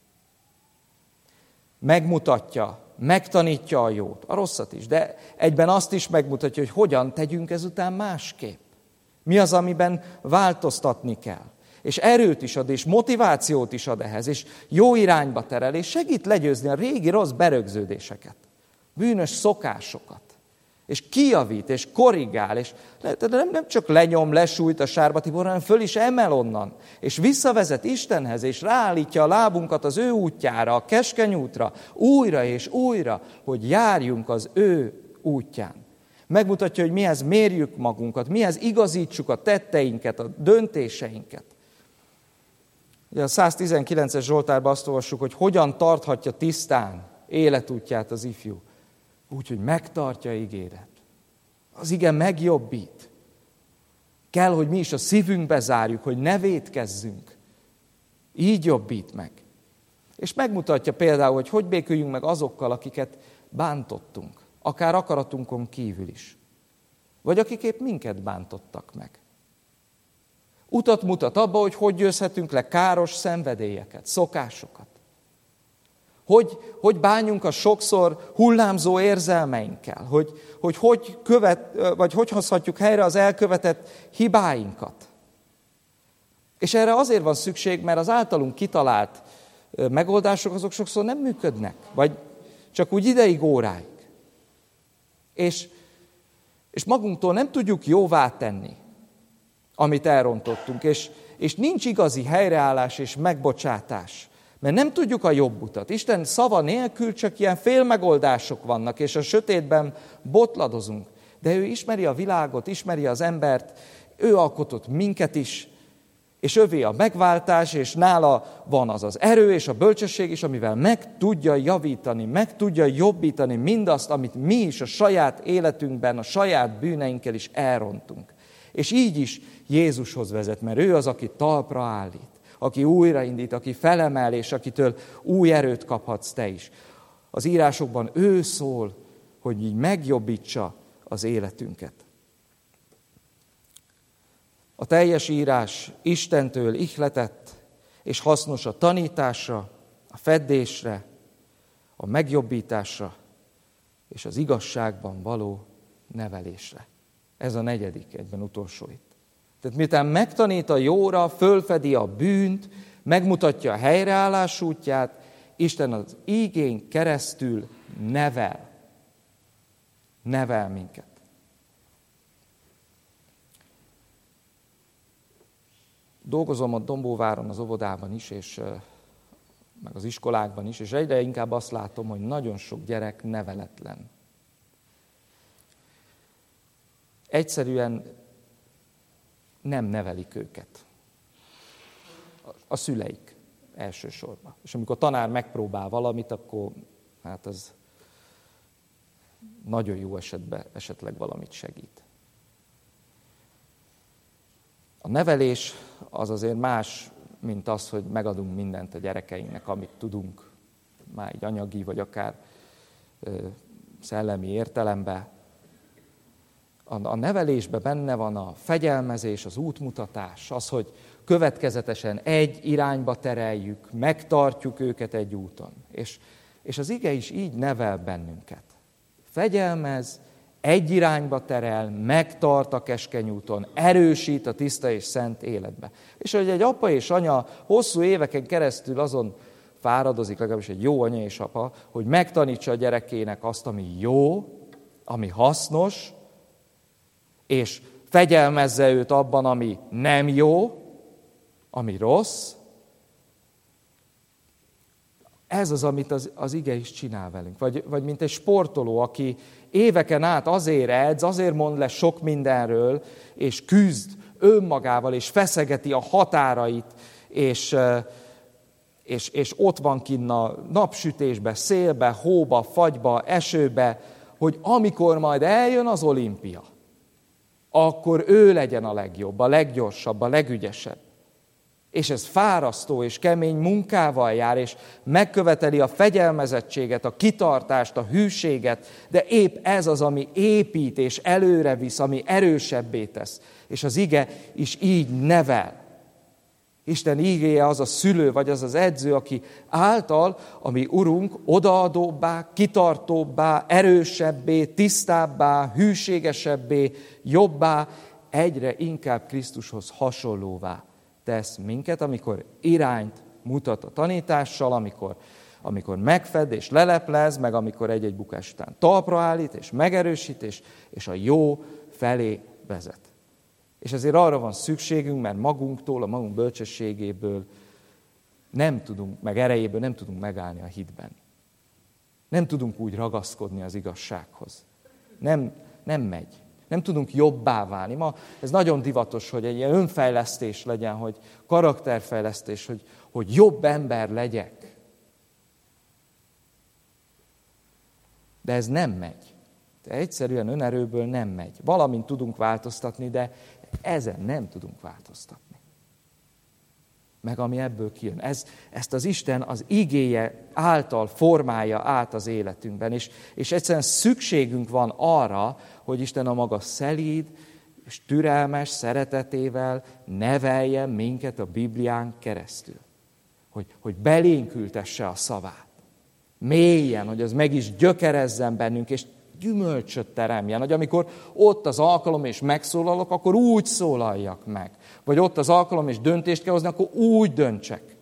Megmutatja, megtanítja a jót, a rosszat is, de egyben azt is megmutatja, hogy hogyan tegyünk ezután másképp. Mi az, amiben változtatni kell. És erőt is ad, és motivációt is ad ehhez, és jó irányba terel, és segít legyőzni a régi rossz berögződéseket, bűnös szokásokat, és kijavít, és korrigál, és nem csak lenyom, lesújt a sárba Tibor, hanem föl is emel onnan, és visszavezet Istenhez, és ráállítja a lábunkat az ő útjára, a keskeny útra, újra és újra, hogy járjunk az ő útján. Megmutatja, hogy mihez mérjük magunkat, mihez igazítsuk a tetteinket, a döntéseinket. Ugye a 119-es Zsoltárban azt olvassuk, hogy hogyan tarthatja tisztán életútját az ifjú. Úgy, hogy megtartja igédet. Az ige megjobbít. Kell, hogy mi is a szívünkbe zárjuk, hogy ne vétkezzünk. Így jobbít meg. És megmutatja például, hogy béküljünk meg azokkal, akiket bántottunk. Akár akaratunkon kívül is. Vagy akik épp minket bántottak meg. Utat mutat abba, hogy győzhetünk le káros szenvedélyeket, szokásokat. Hogy bánjunk a sokszor hullámzó érzelmeinkkel, hogy hozhatjuk helyre az elkövetett hibáinkat. És erre azért van szükség, mert az általunk kitalált megoldások azok sokszor nem működnek, vagy csak úgy ideig, óráig. És magunktól nem tudjuk jóvá tenni, amit elrontottunk, és nincs igazi helyreállás és megbocsátás, mert nem tudjuk a jobb utat. Isten szava nélkül csak ilyen félmegoldások vannak, és a sötétben botladozunk. De ő ismeri a világot, ismeri az embert, ő alkotott minket is, és övé a megváltás, és nála van az az erő és a bölcsesség is, amivel meg tudja javítani, meg tudja jobbítani mindazt, amit mi is a saját életünkben, a saját bűneinkkel is elrontunk. És így is Jézushoz vezet, mert ő az, aki talpra állít, aki újraindít, aki felemel, és akitől új erőt kaphatsz te is. Az írásokban ő szól, hogy így megjobbítsa az életünket. A teljes írás Istentől ihletett, és hasznos a tanításra, a feddésre, a megjobbításra, és az igazságban való nevelésre. Ez a negyedik, egyben utolsó itt. Tehát miután megtanít a jóra, fölfedi a bűnt, megmutatja a helyreállás útját, Isten az ígén keresztül nevel. nevel minket. Dolgozom ott Dombóváron az óvodában is, és meg az iskolákban is, és egyre inkább azt látom, hogy nagyon sok gyerek neveletlen. Egyszerűen nem nevelik őket. A szüleik elsősorban. És amikor a tanár megpróbál valamit, akkor hát az nagyon jó esetben esetleg valamit segít. A nevelés az azért más, mint az, hogy megadunk mindent a gyerekeinknek, amit tudunk, már egy anyagi, vagy akár szellemi értelemben. A nevelésben benne van a fegyelmezés, az útmutatás, az, hogy következetesen egy irányba tereljük, megtartjuk őket egy úton. És az ige is így nevel bennünket. Fegyelmez, egy irányba terel, megtart a keskeny úton, erősít a tiszta és szent életbe. És hogy egy apa és anya hosszú éveken keresztül azon fáradozik, legalábbis egy jó anya és apa, hogy megtanítsa a gyerekének azt, ami jó, ami hasznos, és fegyelmezze őt abban, ami nem jó, ami rossz. Ez az, amit az ige is csinál velünk. Vagy mint egy sportoló, aki éveken át azért edz, azért mond le sok mindenről, és küzd önmagával, és feszegeti a határait, és ott van kinn a napsütésbe, szélbe, hóba, fagyba, esőbe, hogy amikor majd eljön az olimpia, akkor ő legyen a legjobb, a leggyorsabb, a legügyesebb. És ez fárasztó és kemény munkával jár, és megköveteli a fegyelmezettséget, a kitartást, a hűséget, de épp ez az, ami épít és előre visz, ami erősebbé tesz. És az ige is így nevel. Isten ígéje az a szülő, vagy az az edző, aki által, a mi Urunk odaadóbbá, kitartóbbá, erősebbé, tisztábbá, hűségesebbé, jobbá, egyre inkább Krisztushoz hasonlóvá tesz minket, amikor irányt mutat a tanítással, amikor megfed és leleplez, meg amikor egy-egy bukás után talpra állít és megerősít, és a jó felé vezet. És ezért arra van szükségünk, mert magunktól, a magunk bölcsességéből nem tudunk, meg erejéből nem tudunk megállni a hitben. Nem tudunk úgy ragaszkodni az igazsághoz. Nem megy. Nem tudunk jobbá válni. Ma ez nagyon divatos, hogy egy ilyen önfejlesztés legyen, hogy karakterfejlesztés, hogy jobb ember legyek. De ez nem megy. De egyszerűen önerőből nem megy. Valamint tudunk változtatni, de ezen nem tudunk változtatni. Meg ami ebből kijön. Ezt az Isten az igéje által formálja át az életünkben. És egyszerűen szükségünk van arra, hogy Isten a maga szelíd és türelmes szeretetével neveljen minket a Biblián keresztül. Hogy belénk ültesse a szavát. Mélyen, hogy az meg is gyökerezzen bennünk, és gyümölcsöt teremjen, hogy amikor ott az alkalom és megszólalok, akkor úgy szólaljak meg. Vagy ott az alkalom és döntést kell hozni, akkor úgy döntsek.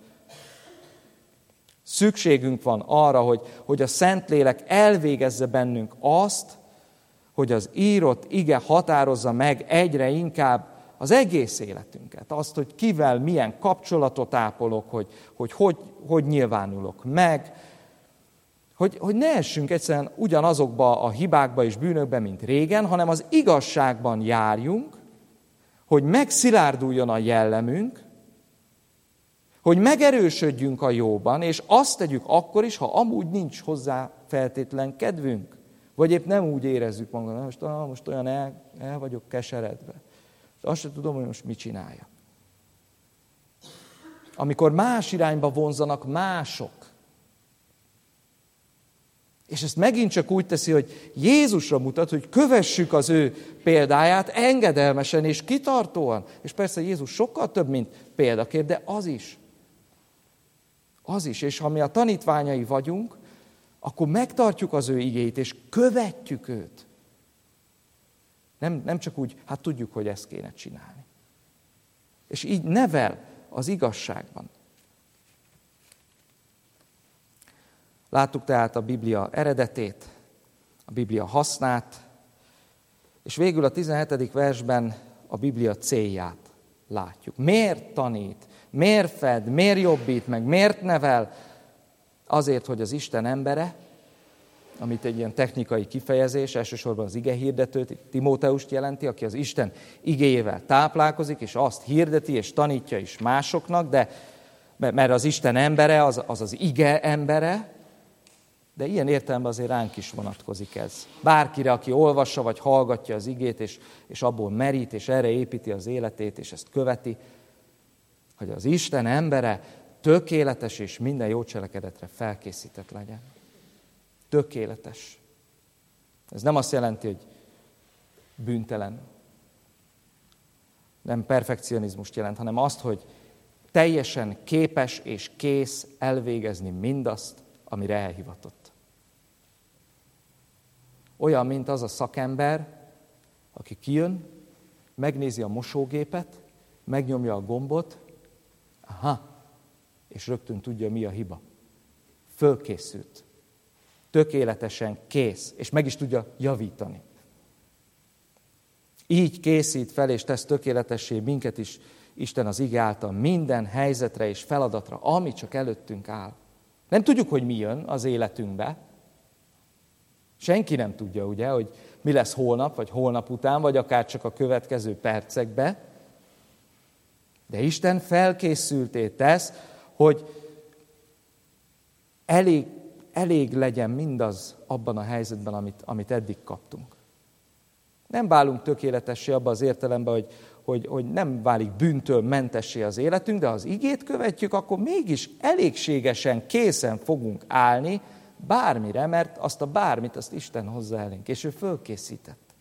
Szükségünk van arra, hogy a Szentlélek elvégezze bennünk azt, hogy az írott ige határozza meg egyre inkább az egész életünket. Azt, hogy kivel milyen kapcsolatot ápolok, hogy nyilvánulok meg, hogy ne essünk egyszerűen ugyanazokba a hibákba és bűnökbe, mint régen, hanem az igazságban járjunk, hogy megszilárduljon a jellemünk, hogy megerősödjünk a jóban, és azt tegyük akkor is, ha amúgy nincs hozzá feltétlen kedvünk. Vagy épp nem úgy érezzük magunkat, most olyan el vagyok keseredve. Azt sem tudom, hogy most mit csinálja. Amikor más irányba vonzanak mások, és ezt megint csak úgy teszi, hogy Jézusra mutat, hogy kövessük az ő példáját engedelmesen és kitartóan. És persze Jézus sokkal több, mint példakép, de az is. Az is. És ha mi a tanítványai vagyunk, akkor megtartjuk az ő igéit, és követjük őt. Nem csak úgy, hát tudjuk, hogy ezt kéne csinálni. És így nevel az igazságban. Láttuk tehát a Biblia eredetét, a Biblia hasznát, És végül a 17. versben a Biblia célját látjuk. Miért tanít? Miért fed? Miért jobbít meg? Miért nevel? Azért, hogy az Isten embere, amit egy ilyen technikai kifejezés, elsősorban az igehirdetőt, Timóteust jelenti, aki az Isten igéjével táplálkozik, és azt hirdeti, és tanítja is másoknak, de mert az Isten embere, az ige embere, de ilyen értelemben azért ránk is vonatkozik ez. Bárkire, aki olvassa vagy hallgatja az igét, és abból merít, és erre építi az életét, és ezt követi, hogy az Isten embere tökéletes és minden jó cselekedetre felkészített legyen. Tökéletes. Ez nem azt jelenti, hogy bűntelen. Nem perfekcionizmust jelent, hanem azt, hogy teljesen képes és kész elvégezni mindazt, amire elhivatott. Olyan, mint az a szakember, aki kijön, megnézi a mosógépet, megnyomja a gombot, és rögtön tudja, mi a hiba. Fölkészült. Tökéletesen kész, és meg is tudja javítani. Így készít fel, és tesz tökéletessé minket is Isten az ige által minden helyzetre és feladatra, ami csak előttünk áll. Nem tudjuk, hogy mi jön az életünkbe. Senki nem tudja, ugye, hogy mi lesz holnap, vagy holnap után, vagy akár csak a következő percekbe. De Isten felkészülté tesz, hogy elég legyen mindaz abban a helyzetben, amit eddig kaptunk. Nem válunk tökéletessé abban az értelemben, hogy nem válik bűntől mentessé az életünk, de ha az igét követjük, akkor mégis elégségesen készen fogunk állni bármire, mert azt a bármit, azt Isten hozza elénk, és ő fölkészített.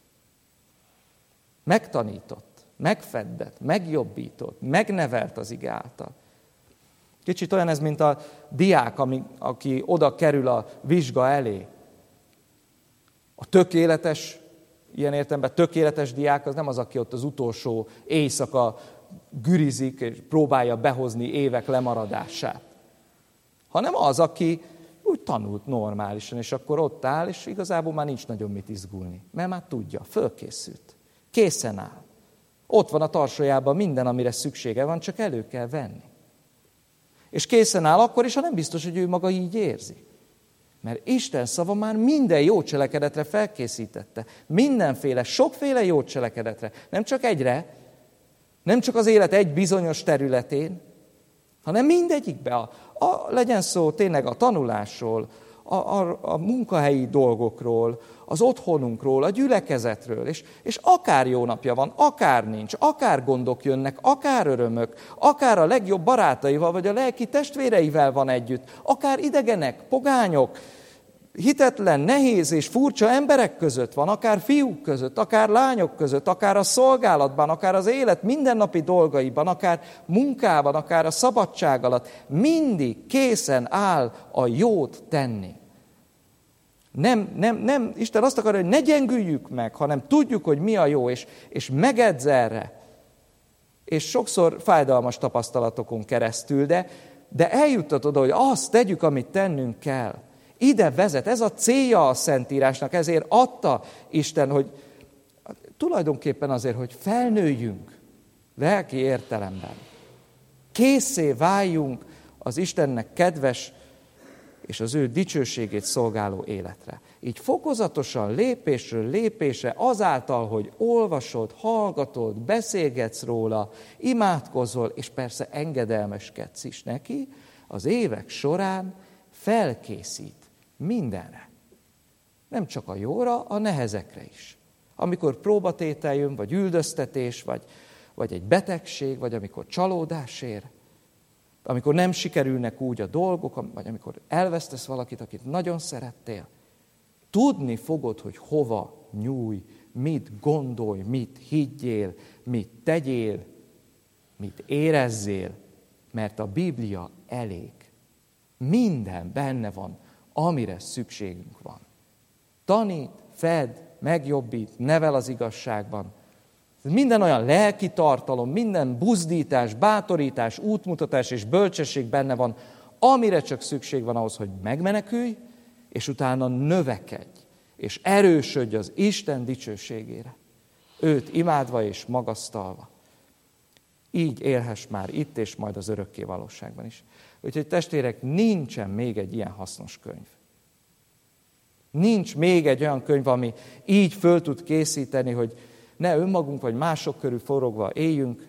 Megtanított, megfeddett, megjobbított, megnevelt az ige által. Kicsit olyan ez, mint a diák, aki oda kerül a vizsga elé. A tökéletes, ilyen értelemben tökéletes diák az nem az, aki ott az utolsó éjszaka gürizik, és próbálja behozni évek lemaradását. Hanem az, aki úgy tanult normálisan, és akkor ott áll, és igazából már nincs nagyon mit izgulni. Mert már tudja, fölkészült, készen áll. Ott van a tarsójában minden, amire szüksége van, csak elő kell venni. És készen áll akkor is, ha nem biztos, hogy ő maga így érzi. Mert Isten szava már minden jó cselekedetre felkészítette. Mindenféle, sokféle jó cselekedetre. Nem csak egyre, nem csak az élet egy bizonyos területén, hanem mindegyikbe. Legyen szó tényleg a tanulásról, a munkahelyi dolgokról, az otthonunkról, a gyülekezetről, és akár jó napja van, akár nincs, akár gondok jönnek, akár örömök, akár a legjobb barátaival, vagy a lelki testvéreivel van együtt, akár idegenek, pogányok, hitetlen, nehéz és furcsa emberek között van, akár fiúk között, akár lányok között, akár a szolgálatban, akár az élet mindennapi dolgaiban, akár munkában, akár a szabadság alatt, mindig készen áll a jót tenni. Nem, Isten azt akarja, hogy ne gyengüljük meg, hanem tudjuk, hogy mi a jó, és megedz erre. És sokszor fájdalmas tapasztalatokon keresztül, de eljuttat oda, hogy azt tegyük, amit tennünk kell. Ide vezet, ez a célja a Szentírásnak, ezért adta Isten, hogy tulajdonképpen azért, hogy felnőjünk lelki értelemben. Készé váljunk az Istennek kedves és az ő dicsőségét szolgáló életre. Így fokozatosan, lépésről lépésre, azáltal, hogy olvasod, hallgatod, beszélgetsz róla, imádkozol, és persze engedelmeskedsz is neki, az évek során felkészít mindenre. Nem csak a jóra, a nehezekre is. Amikor próbatétel jön, vagy üldöztetés, vagy egy betegség, vagy amikor csalódás ér, amikor nem sikerülnek úgy a dolgok, vagy amikor elvesztesz valakit, akit nagyon szerettél, tudni fogod, hogy hova nyújj, mit gondolj, mit higgyél, mit tegyél, mit érezzél, mert a Biblia elég. Minden benne van, amire szükségünk van. Tanít, fed, megjobbít, nevel az igazságban. Minden olyan lelki tartalom, minden buzdítás, bátorítás, útmutatás és bölcsesség benne van, amire csak szükség van ahhoz, hogy megmenekülj, és utána növekedj. és erősödj az Isten dicsőségére, őt imádva és magasztalva. Így élhess már itt, és majd az örökké valóságban is. Úgyhogy testvérek, nincsen még egy ilyen hasznos könyv. Nincs még egy olyan könyv, ami így föl tud készíteni, hogy ne önmagunk vagy mások körül forogva éljünk,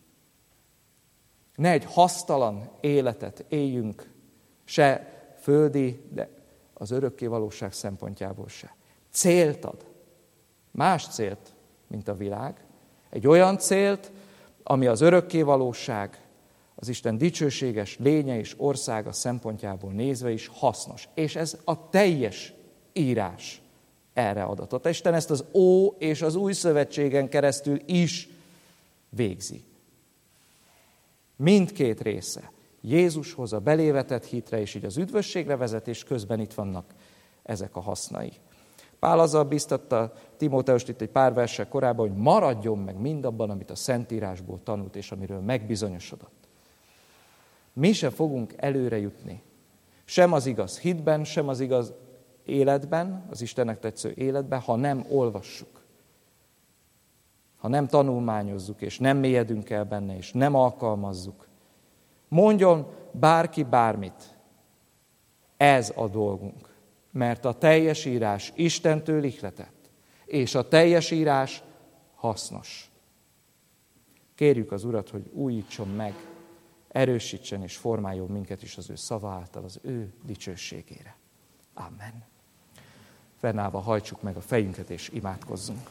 ne egy hasztalan életet éljünk, se földi, de az örökké valóság szempontjából se. Célt ad. Más célt, mint a világ. Egy olyan célt, ami az örökké valóság, az Isten dicsőséges lénye és országa szempontjából nézve is hasznos. És ez a teljes írás erre adatot. Isten ezt az Ó és az Új Szövetségen keresztül is végzi. Mindkét része Jézushoz, a belévetett hitre és így az üdvösségre vezetés közben itt vannak ezek a hasznai. Pál azzal biztatta Timóteust itt egy pár verssel korábban, hogy maradjon meg mindabban, amit a Szentírásból tanult, és amiről megbizonyosodott. Mi se fogunk előre jutni. Sem az igaz hitben, sem az igaz életben, az Istennek tetsző életben, ha nem olvassuk. Ha nem tanulmányozzuk, és nem mélyedünk el benne, és nem alkalmazzuk. Mondjon bárki bármit. Ez a dolgunk. Mert a teljes írás Istentől ihletett, és a teljes írás hasznos. Kérjük az Urat, hogy újítson meg, erősítsen és formáljon minket is az ő szava által, az ő dicsőségére. Amen. Fennállva hajtsuk meg a fejünket és imádkozzunk.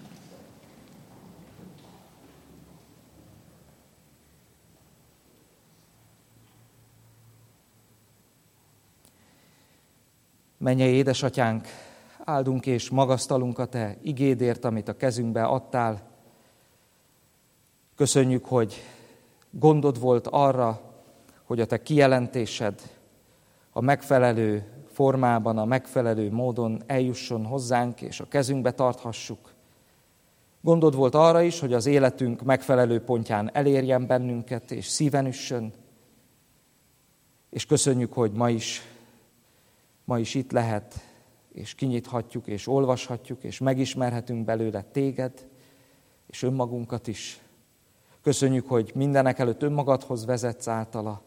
Mennyei édesatyánk, áldunk és magasztalunk a te igédért, amit a kezünkbe adtál. Köszönjük, hogy gondod volt arra, hogy a te kijelentésed a megfelelő formában, a megfelelő módon eljusson hozzánk, és a kezünkbe tarthassuk. Gondod volt arra is, hogy az életünk megfelelő pontján elérjen bennünket, és szíven üssön. És köszönjük, hogy ma is itt lehet, és kinyithatjuk, és olvashatjuk, és megismerhetünk belőle téged, és önmagunkat is. Köszönjük, hogy mindenek előtt önmagadhoz vezetsz általa,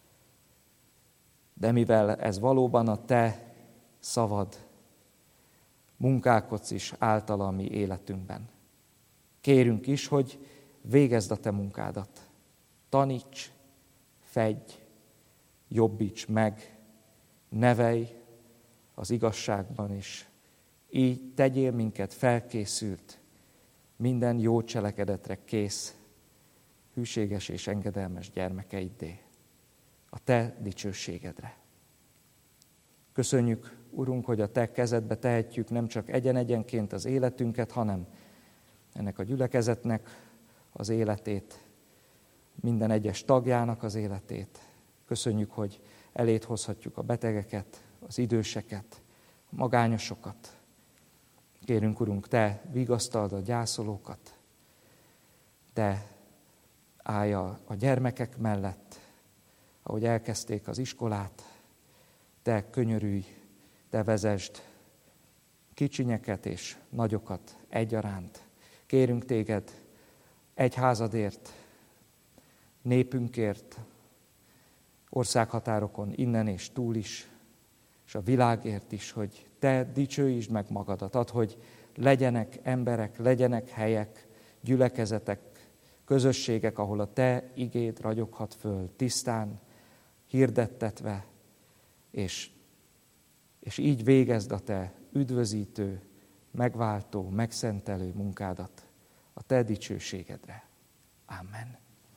de mivel ez valóban a te szavad, munkálkodsz is általa a mi életünkben. Kérünk is, hogy végezd a te munkádat. Taníts, fedj, jobbíts meg, nevelj az igazságban is. Így tegyél minket felkészült, minden jó cselekedetre kész, hűséges és engedelmes gyermekeiddé, a te dicsőségedre. Köszönjük, Urunk, hogy a te kezedbe tehetjük nem csak egyen-egyenként az életünket, hanem ennek a gyülekezetnek az életét, minden egyes tagjának az életét. Köszönjük, hogy eléd hozhatjuk a betegeket, az időseket, a magányosokat. Kérünk, Urunk, te vigasztald a gyászolókat, te állj a gyermekek mellett, ahogy elkezdték az iskolát, te könyörülj, te vezesd kicsinyeket és nagyokat egyaránt. Kérünk téged egyházadért, népünkért, országhatárokon innen és túl is, és a világért is, hogy te dicsőítsd meg magadat, add, hogy legyenek emberek, legyenek helyek, gyülekezetek, közösségek, ahol a te igéd ragyoghat föl, tisztán, hirdettetve, és így végezd a te üdvözítő, megváltó, megszentelő munkádat a te dicsőségedre. Amen.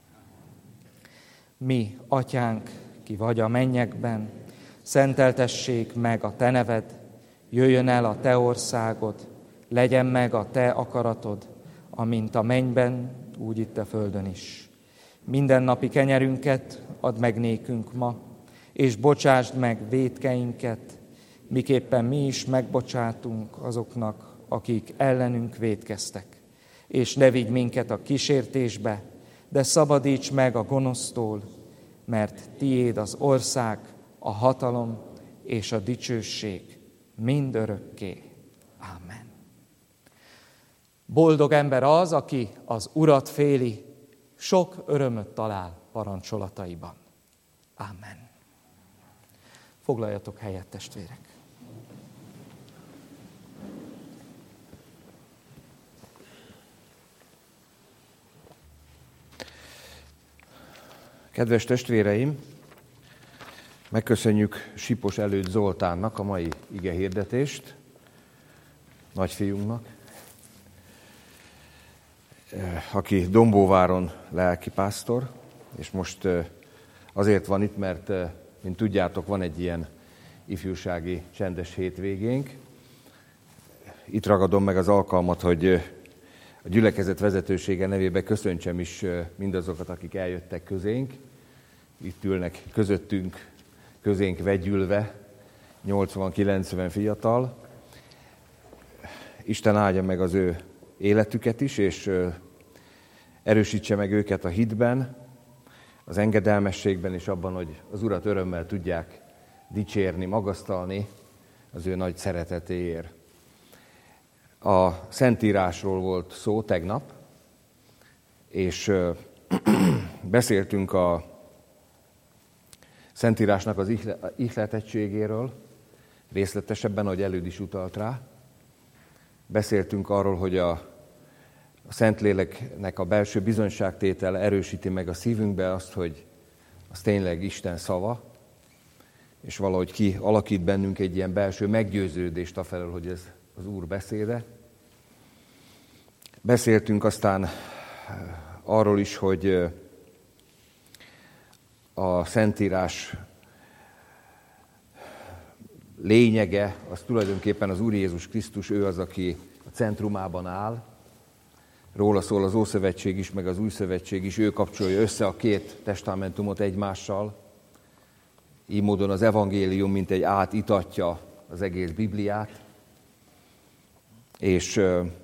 Mi, Atyánk, ki vagy a mennyekben, szenteltessék meg a te neved, jöjjön el a te országod, legyen meg a te akaratod, amint a mennyben, úgy itt a földön is. Mindennapi kenyerünket add meg nékünk ma, és bocsásd meg vétkeinket, miképpen mi is megbocsátunk azoknak, akik ellenünk vétkeztek. És ne vigy minket a kísértésbe, de szabadíts meg a gonosztól, mert tiéd az ország, a hatalom és a dicsőség mindörökké. Boldog ember az, aki az Urat féli, sok örömöt talál parancsolataiban. Amen. Foglaljatok helyet, testvérek! Kedves testvéreim, megköszönjük Sipos Előd Zoltánnak a mai igehirdetést, nagyfiunknak, aki Dombóváron lelkipásztor, és most azért van itt, mert, mint tudjátok, van egy ilyen ifjúsági csendes hétvégénk. Itt ragadom meg az alkalmat, hogy a gyülekezet vezetősége nevében köszöntsem is mindazokat, akik eljöttek közénk. Itt ülnek közöttünk, közénk vegyülve, 80-90 fiatal. Isten áldja meg az ő életüket is, és erősítse meg őket a hitben, az engedelmességben, és abban, hogy az Urat örömmel tudják dicsérni, magasztalni az ő nagy szeretetéért. A Szentírásról volt szó tegnap, és beszéltünk a Szentírásnak az ihletettségéről, részletesebben, ahogy Előd is utalt rá. Beszéltünk arról, hogy a Szentléleknek a belső bizonyságtétele erősíti meg a szívünkbe azt, hogy az tényleg Isten szava, és valahogy kialakít bennünk egy ilyen belső meggyőződést afelől, hogy ez az Úr beszéde. Beszéltünk aztán arról is, hogy a Szentírás lényege, az tulajdonképpen az Úr Jézus Krisztus, ő az, aki a centrumában áll. Róla szól az Ószövetség is, meg az Új Szövetség is, ő kapcsolja össze a két testamentumot egymással. Így módon az evangélium mint egy átitatja az egész Bibliát. És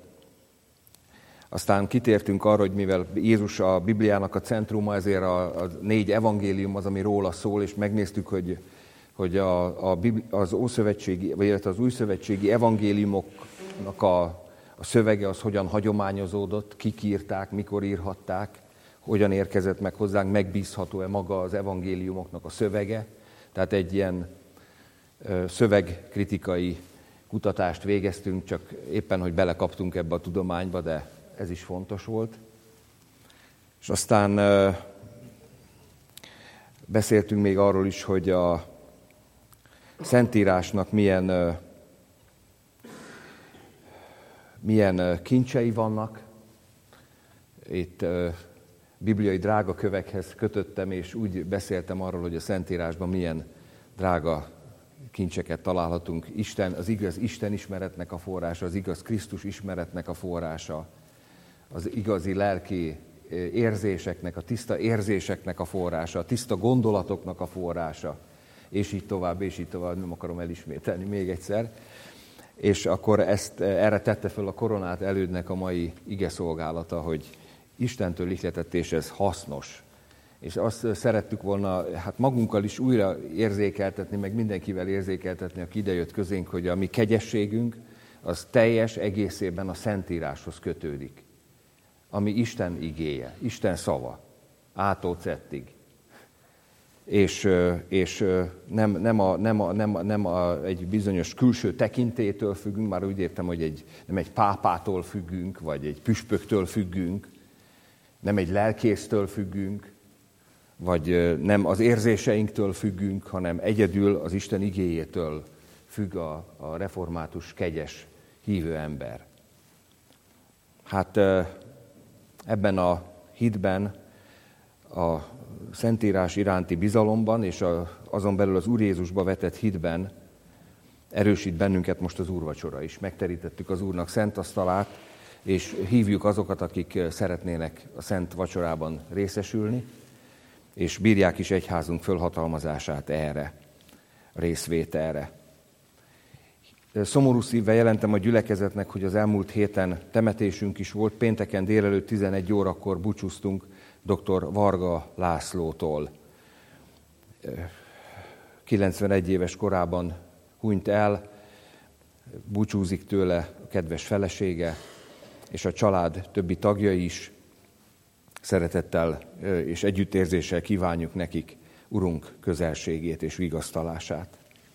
aztán kitértünk arra, hogy mivel Jézus a Bibliának a centruma, ezért a 4 evangélium az, ami róla szól, és megnéztük, hogy az Ószövetségi, vagy az Újszövetségi evangéliumoknak a szövege az hogyan hagyományozódott, kik írták, mikor írhatták, hogyan érkezett meg hozzánk, megbízható-e maga az evangéliumoknak a szövege. Tehát egy ilyen szövegkritikai kutatást végeztünk, csak éppen, hogy belekaptunk ebbe a tudományba, de ez is fontos volt. És aztán beszéltünk még arról is, hogy a Szentírásnak milyen kincsei vannak. Itt bibliai drága kövekhez kötöttem, és úgy beszéltem arról, hogy a Szentírásban milyen drága kincseket találhatunk. Az igaz Isten ismeretnek a forrása, az igaz Krisztus ismeretnek a forrása, az igazi lelki érzéseknek, a tiszta érzéseknek a forrása, a tiszta gondolatoknak a forrása, és így tovább, nem akarom elismételni még egyszer. És akkor erre tette föl a koronát Elődnek a mai igeszolgálata, hogy Istentől ihletett, és ez hasznos. És azt szerettük volna magunkkal is újra érzékeltetni, meg mindenkivel érzékeltetni, aki idejött közénk, hogy a mi kegyességünk az teljes egészében a Szentíráshoz kötődik. Ami Isten igéje, Isten szava, A-tól Z-ig. És nem egy bizonyos külső tekintélytől függünk, már úgy értem, hogy nem egy pápától függünk, vagy egy püspöktől függünk, nem egy lelkésztől függünk, vagy nem az érzéseinktől függünk, hanem egyedül az Isten igéjétől függ a református, kegyes, hívő ember. Hát ebben a hitben, a Szentírás iránti bizalomban, és azon belül az Úr Jézusba vetett hitben erősít bennünket most az úrvacsora is. Megterítettük az Úrnak szent asztalát, és hívjuk azokat, akik szeretnének a szent vacsorában részesülni, és bírják is egyházunk fölhatalmazását erre, részvételre. Szomorú szívvel jelentem a gyülekezetnek, hogy az elmúlt héten temetésünk is volt. Pénteken délelőtt 11 órakor búcsúztunk dr. Varga Lászlótól. 91 éves korában hunyt el, búcsúzik tőle a kedves felesége, és a család többi tagjai is szeretettel és együttérzéssel kívánjuk nekik Urunk közelségét és vigasztalását.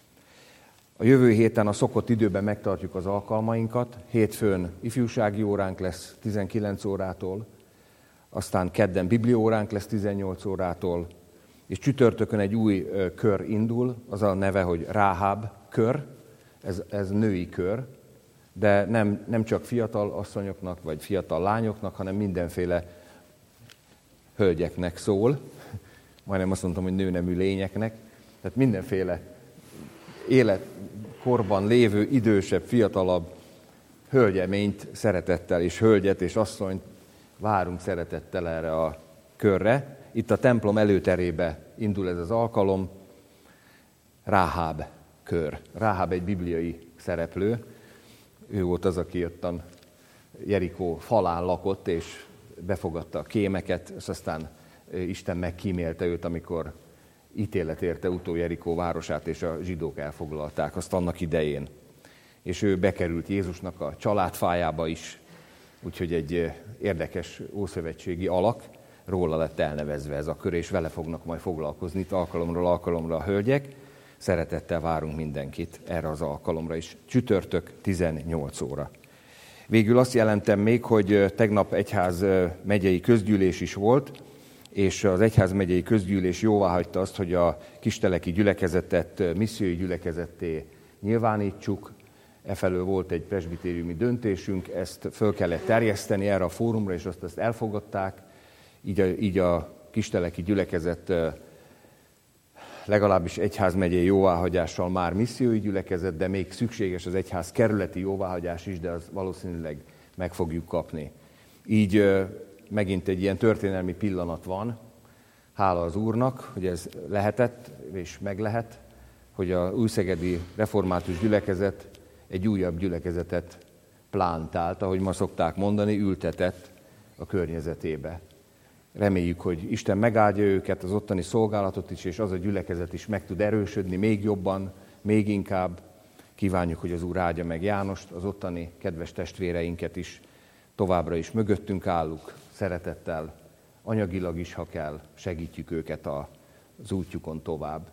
A jövő héten a szokott időben megtartjuk az alkalmainkat. Hétfőn ifjúsági óránk lesz 19 órától, aztán kedden bibliaóránk lesz 18 órától, és csütörtökön egy új kör indul, az a neve, hogy Ráháb kör, ez női kör, de nem csak fiatal asszonyoknak, vagy fiatal lányoknak, hanem mindenféle hölgyeknek szól, majdnem azt mondtam, hogy nőnemű lényeknek, tehát mindenféle életkorban lévő, idősebb, fiatalabb hölgyeményt szeretettel, és hölgyet és asszonyt várunk szeretettel erre a körre. Itt a templom előterébe indul ez az alkalom, Ráháb kör. Ráháb egy bibliai szereplő, ő volt az, aki ottan Jerikó falán lakott, és befogadta a kémeket, és aztán Isten megkímélte őt, amikor ítélet érte utó Jerikó városát, és a zsidók elfoglalták azt annak idején. És ő bekerült Jézusnak a családfájába is, úgyhogy egy érdekes ószövetségi alak, róla lett elnevezve ez a kör, és vele fognak majd foglalkozni itt alkalomról alkalomra a hölgyek. Szeretettel várunk mindenkit erre az alkalomra is. Csütörtök 18 óra. Végül azt jelentem még, hogy tegnap egyház megyei közgyűlés is volt, és az egyház megyei közgyűlés jóváhagyta azt, hogy a kisteleki gyülekezetet missziói gyülekezetté nyilvánítsuk. Efelől volt egy presbitériumi döntésünk, ezt föl kellett terjeszteni erre a fórumra, és azt elfogadták. Így a kisteleki gyülekezet legalábbis egyházmegyei jóváhagyással már missziói gyülekezet, de még szükséges az egyház kerületi jóváhagyás is, de az valószínűleg meg fogjuk kapni. Így megint egy ilyen történelmi pillanat van, hála az Úrnak, hogy ez lehetett, és meg lehet, hogy a újszegedi református gyülekezet egy újabb gyülekezetet plántált, ahogy ma szokták mondani, ültetett a környezetébe. Reméljük, hogy Isten megáldja őket, az ottani szolgálatot is, és az a gyülekezet is meg tud erősödni még jobban, még inkább. Kívánjuk, hogy az Úr áldja meg Jánost, az ottani kedves testvéreinket is. Továbbra is mögöttünk állunk, szeretettel, anyagilag is, ha kell, segítjük őket az útjukon tovább.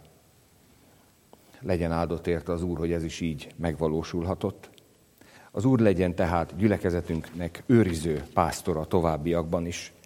Legyen áldott érte az Úr, hogy ez is így megvalósulhatott. Az Úr legyen tehát gyülekezetünknek őriző pásztora továbbiakban is.